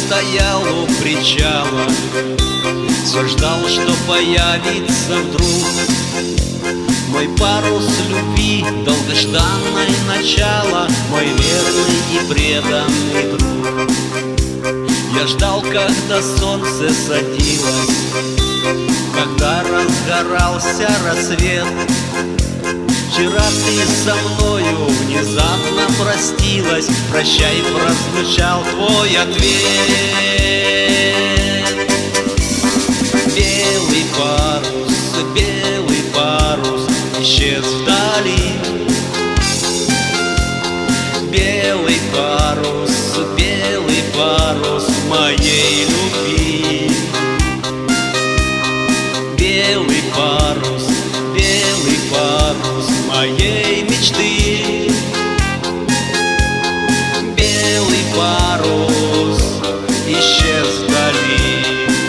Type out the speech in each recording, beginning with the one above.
стоял у причала, все ждал, что появится вдруг мой парус любви, долгожданное начало, мой верный и преданный друг. Я ждал, когда солнце садилось, когда разгорался рассвет. Вчера ты со мною внезапно простилась, прощай, прозвучал твой ответ. Белый парус исчез вдали. Белый парус моей любви. Белый парус моей мечты. Белый парус исчез вдали.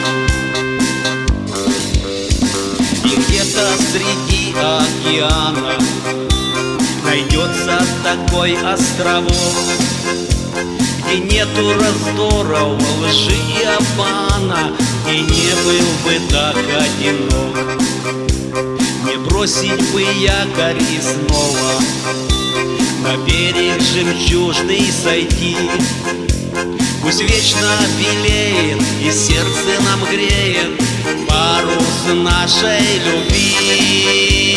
И где-то среди океана найдется такой островок, где нету раздоров, лжи и обмана, и не был бы так одинок. Не бросить бы якорь и снова на берег жемчужный сойти. Пусть вечно белеет и сердце нам греет парус нашей любви.